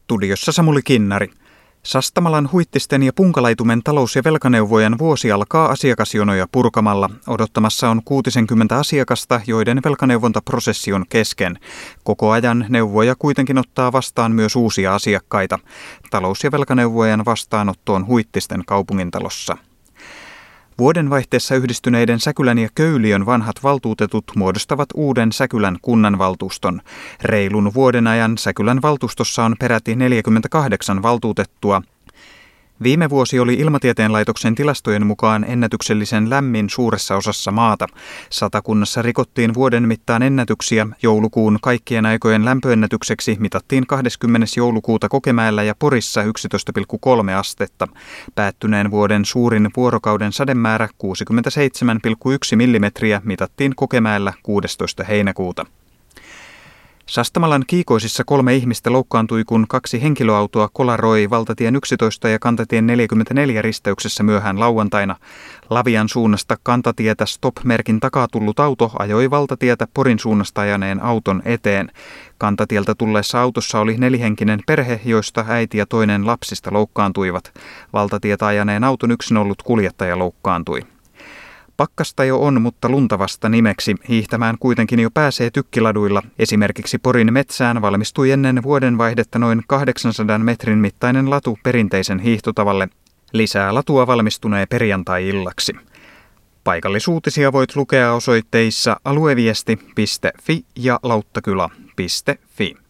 Studiossa Samuli Kinnari. Sastamalan, Huittisten ja Punkalaitumen talous- ja velkaneuvojan vuosi alkaa asiakasjonoja purkamalla. Odottamassa on 60 asiakasta, joiden velkaneuvontaprosessi on kesken. Koko ajan neuvoja kuitenkin ottaa vastaan myös uusia asiakkaita. Talous- ja velkaneuvojan vastaanotto on Huittisten kaupungintalossa. Vuodenvaihteessa yhdistyneiden Säkylän ja Köyliön vanhat valtuutetut muodostavat uuden Säkylän kunnanvaltuuston. Reilun vuoden ajan Säkylän valtuustossa on peräti 48 valtuutettua. Viime vuosi oli Ilmatieteen laitoksen tilastojen mukaan ennätyksellisen lämmin suuressa osassa maata. Satakunnassa rikottiin vuoden mittaan ennätyksiä. Joulukuun kaikkien aikojen lämpöennätykseksi mitattiin 20. joulukuuta Kokemäellä ja Porissa 11,3 astetta. Päättyneen vuoden suurin vuorokauden sademäärä 67,1 millimetriä mitattiin Kokemäellä 16. heinäkuuta. Sastamalan Kiikoisissa 3 ihmistä loukkaantui, kun 2 henkilöautoa kolaroi valtatien 11 ja kantatien 44 risteyksessä myöhään lauantaina. Lavian suunnasta kantatietä Stop-merkin takaa tullut auto ajoi valtatietä Porin suunnasta ajaneen auton eteen. Kantatieltä tulleessa autossa oli 4-henkinen perhe, joista äiti ja toinen lapsista loukkaantuivat. Valtatietä ajaneen auton yksin ollut kuljettaja loukkaantui. Pakkasta jo on, mutta lunta vasta nimeksi. Hiihtämään kuitenkin jo pääsee tykkiladuilla. Esimerkiksi Porin metsään valmistui ennen vuodenvaihdetta noin 800 metrin mittainen latu perinteisen hiihtotavalle. Lisää latua valmistunee perjantai-illaksi. Paikallisuutisia voit lukea osoitteissa alueviesti.fi ja lauttakylä.fi.